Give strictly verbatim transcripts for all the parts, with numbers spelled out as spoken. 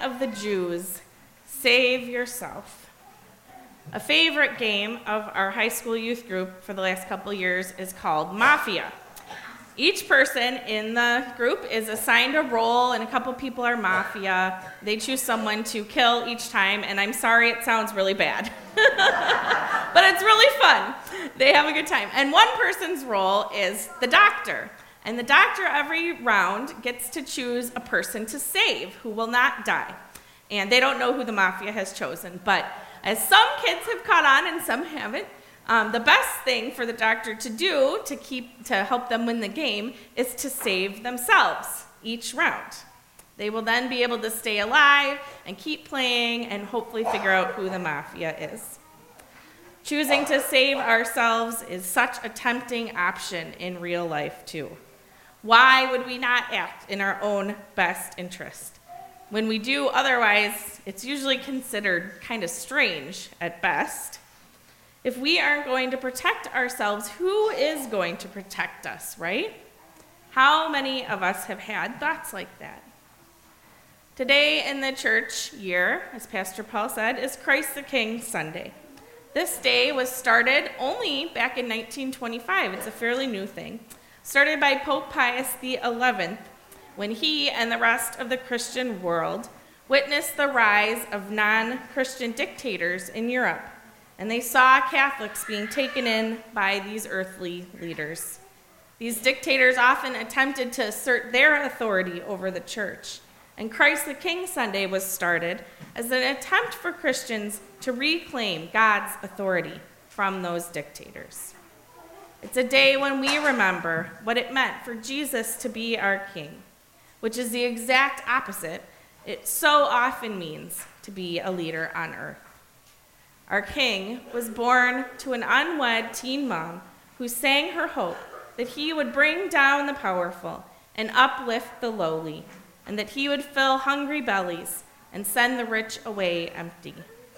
of the Jews, save yourself. A favorite game of our high school youth group for the last couple years is called Mafia. Each person in the group is assigned a role, and a couple people are Mafia. They choose someone to kill each time, and I'm sorry, it sounds really bad. But it's really fun. They have a good time. And one person's role is the doctor. And the doctor every round gets to choose a person to save who will not die. And they don't know who the Mafia has chosen, but as some kids have caught on and some haven't, Um, the best thing for the doctor to do to keep to help them win the game is to save themselves each round. They will then be able to stay alive and keep playing and hopefully figure out who the Mafia is. Choosing to save ourselves is such a tempting option in real life too. Why would we not act in our own best interest? When we do otherwise, it's usually considered kind of strange at best. If we aren't going to protect ourselves, who is going to protect us, right? How many of us have had thoughts like that? Today in the church year, as Pastor Paul said, is Christ the King Sunday. This day was started only back in nineteen twenty-five. It's a fairly new thing. Started by Pope Pius the eleventh, when he and the rest of the Christian world witnessed the rise of non-Christian dictators in Europe. And they saw Catholics being taken in by these earthly leaders. These dictators often attempted to assert their authority over the church. And Christ the King Sunday was started as an attempt for Christians to reclaim God's authority from those dictators. It's a day when we remember what it meant for Jesus to be our king, which is the exact opposite it so often means to be a leader on earth. Our king was born to an unwed teen mom who sang her hope that he would bring down the powerful and uplift the lowly, and that he would fill hungry bellies and send the rich away empty.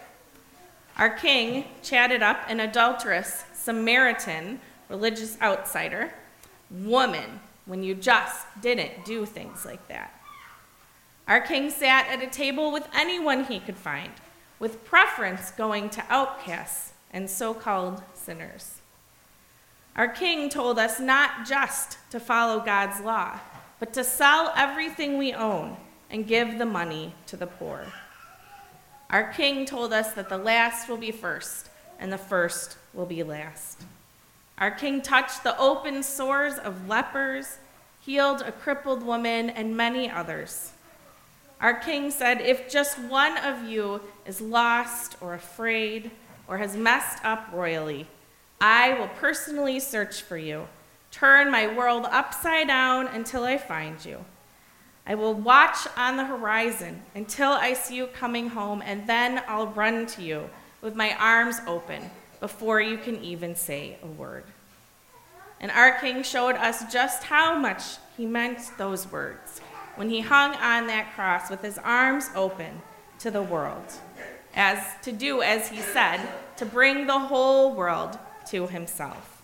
Our king chatted up an adulterous Samaritan religious outsider, woman, when you just didn't do things like that. Our king sat at a table with anyone he could find, with preference going to outcasts and so-called sinners. Our king told us not just to follow God's law, but to sell everything we own and give the money to the poor. Our king told us that the last will be first and the first will be last. Our king touched the open sores of lepers, healed a crippled woman, and many others. Our king said, if just one of you is lost or afraid or has messed up royally, I will personally search for you, turn my world upside down until I find you. I will watch on the horizon until I see you coming home, and then I'll run to you with my arms open before you can even say a word. And our king showed us just how much he meant those words when he hung on that cross with his arms open to the world, as to do as he said, to bring the whole world to himself.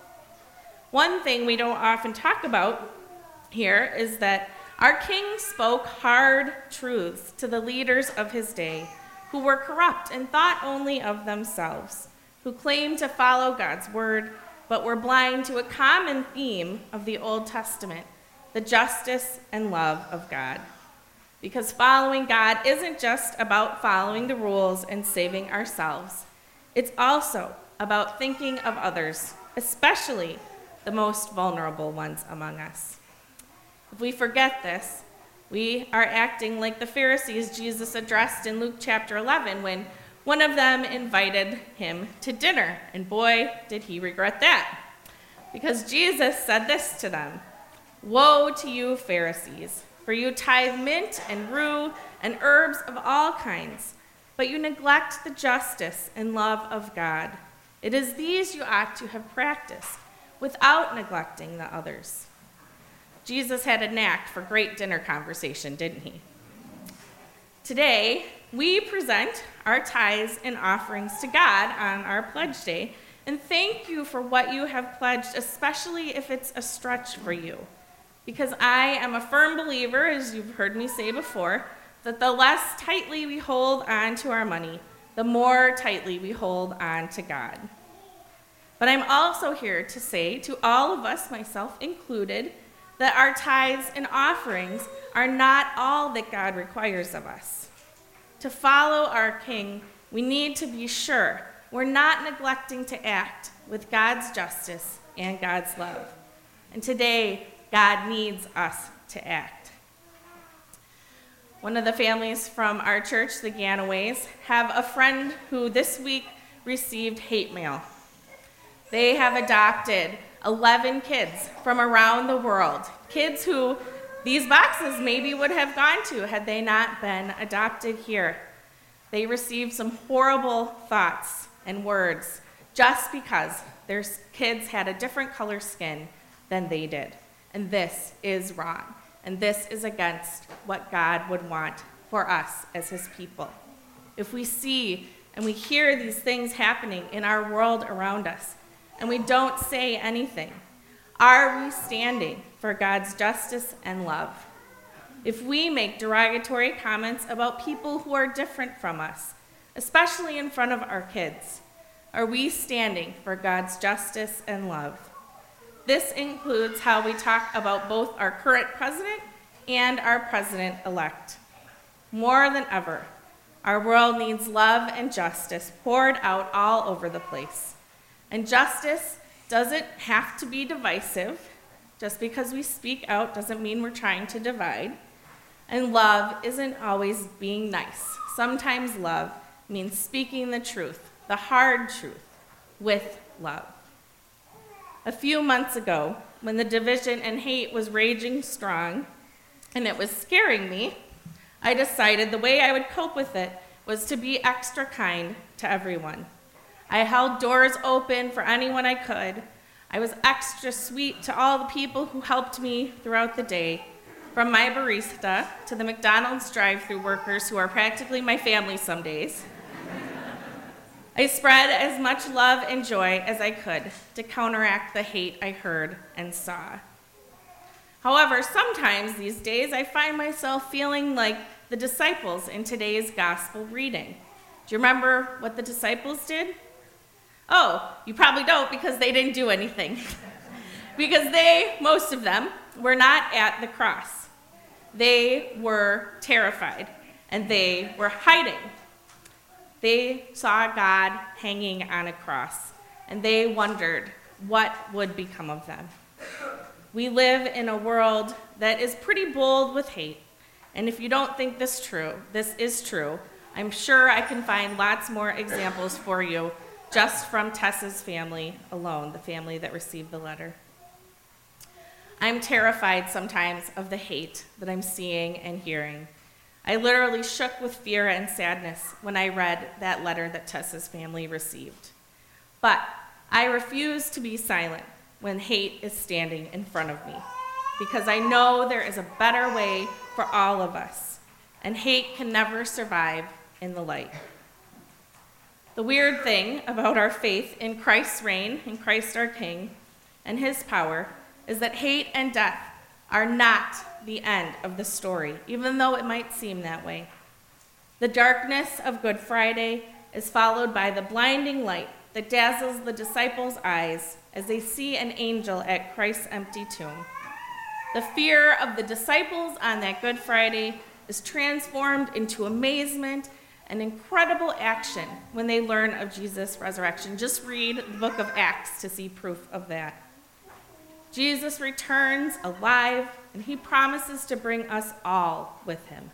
One thing we don't often talk about here is that our king spoke hard truths to the leaders of his day who were corrupt and thought only of themselves, who claimed to follow God's word, but were blind to a common theme of the Old Testament, the justice and love of God. Because following God isn't just about following the rules and saving ourselves. It's also about thinking of others, especially the most vulnerable ones among us. If we forget this, we are acting like the Pharisees Jesus addressed in Luke chapter eleven when one of them invited him to dinner, and boy, did he regret that. Because Jesus said this to them, "Woe to you, Pharisees, for you tithe mint and rue and herbs of all kinds, but you neglect the justice and love of God. It is these you ought to have practiced, without neglecting the others." Jesus had a knack for great dinner conversation, didn't he? Today, we present our tithes and offerings to God on our pledge day, and thank you for what you have pledged, especially if it's a stretch for you. Because I am a firm believer, as you've heard me say before, that the less tightly we hold on to our money, the more tightly we hold on to God. But I'm also here to say to all of us, myself included, that our tithes and offerings are not all that God requires of us. To follow our King, we need to be sure we're not neglecting to act with God's justice and God's love. And today, God needs us to act. One of the families from our church, the Ganaways, have a friend who this week received hate mail. They have adopted eleven kids from around the world, kids who these boxes maybe would have gone to had they not been adopted here. They received some horrible thoughts and words just because their kids had a different color skin than they did. And this is wrong. And this is against what God would want for us as his people. If we see and we hear these things happening in our world around us, and we don't say anything, are we standing for God's justice and love? If we make derogatory comments about people who are different from us, especially in front of our kids, are we standing for God's justice and love? This includes how we talk about both our current president and our president-elect. More than ever, our world needs love and justice poured out all over the place. And justice doesn't have to be divisive. Just because we speak out doesn't mean we're trying to divide. And love isn't always being nice. Sometimes love means speaking the truth, the hard truth, with love. A few months ago, when the division and hate was raging strong, and it was scaring me, I decided the way I would cope with it was to be extra kind to everyone. I held doors open for anyone I could. I was extra sweet to all the people who helped me throughout the day, from my barista to the McDonald's drive-thru workers who are practically my family some days. I spread as much love and joy as I could to counteract the hate I heard and saw. However, sometimes these days I find myself feeling like the disciples in today's gospel reading. Do you remember what the disciples did? Oh, you probably don't because they didn't do anything. Because they, most of them, were not at the cross. They were terrified, and they were hiding. They saw God hanging on a cross, and they wondered what would become of them. We live in a world that is pretty bold with hate, and if you don't think this true, this is true, I'm sure I can find lots more examples for you just from Tessa's family alone, the family that received the letter. I'm terrified sometimes of the hate that I'm seeing and hearing. I literally shook with fear and sadness when I read that letter that Tessa's family received. But I refuse to be silent when hate is standing in front of me, because I know there is a better way for all of us, and hate can never survive in the light. The weird thing about our faith in Christ's reign, in Christ our King, and his power, is that hate and death are not the end of the story, even though it might seem that way. The darkness of Good Friday is followed by the blinding light that dazzles the disciples' eyes as they see an angel at Christ's empty tomb. The fear of the disciples on that Good Friday is transformed into amazement and incredible action when they learn of Jesus' resurrection. Just read the book of Acts to see proof of that. Jesus returns alive, and he promises to bring us all with him.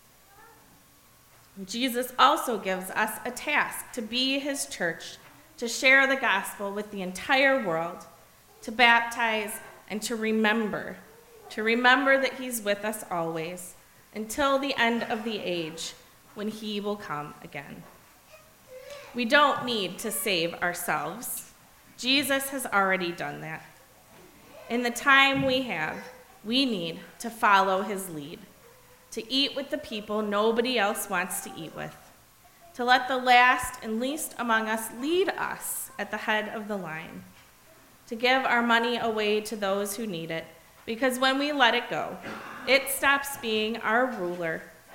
Jesus also gives us a task to be his church, to share the gospel with the entire world, to baptize and to remember, to remember that he's with us always until the end of the age, when he will come again. We don't need to save ourselves. Jesus has already done that. In the time we have, we need to follow his lead, to eat with the people nobody else wants to eat with, to let the last and least among us lead us at the head of the line, to give our money away to those who need it, because when we let it go, it stops being our ruler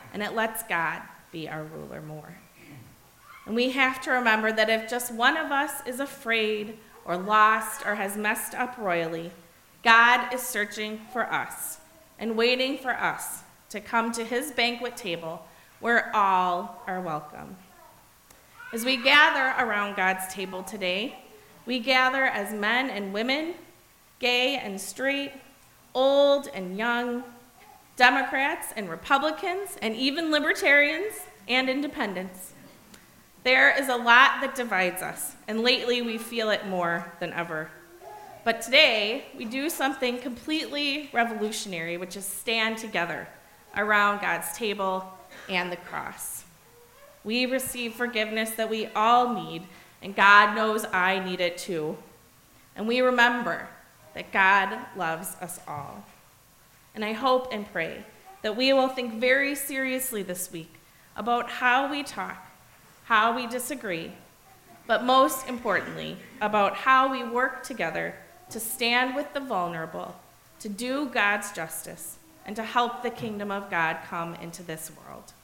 and it lets God be our ruler more. And we have to remember that if just one of us is afraid or lost or has messed up royally, God is searching for us and waiting for us to come to his banquet table where all are welcome. As we gather around God's table today, we gather as men and women, gay and straight, old and young, Democrats and Republicans, and even libertarians and independents. There is a lot that divides us, and lately we feel it more than ever. But today, we do something completely revolutionary, which is stand together around God's table and the cross. We receive forgiveness that we all need, and God knows I need it too. And we remember that God loves us all. And I hope and pray that we will think very seriously this week about how we talk, how we disagree, but most importantly, about how we work together to stand with the vulnerable, to do God's justice, and to help the kingdom of God come into this world.